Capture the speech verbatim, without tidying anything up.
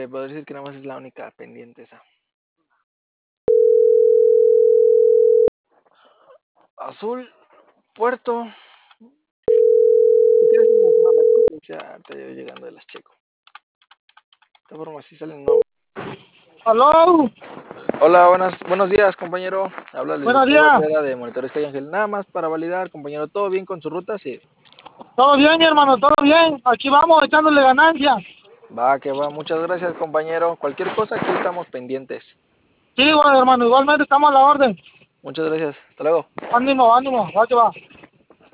Se podría decir que nada más es la única pendiente esa. Azul, Puerto. Si quieres encontrar la experiencia, te voy llegando de las checo. De esta forma sí salen no. Aló, Hola, buenas, buenos días, compañero. Habla el buenos licenciado días. Barrera de Monitores Calle Ángel. Nada más para validar, compañero, ¿todo bien con su ruta? Sí. ¿Todo bien, mi hermano? ¿Todo bien? Aquí vamos echándole ganancias. Va, que va. Muchas gracias, compañero. Cualquier cosa, aquí estamos pendientes. Sí, bueno, hermano, igualmente estamos a la orden. Muchas gracias. Hasta luego. Ánimo, ánimo, va que va.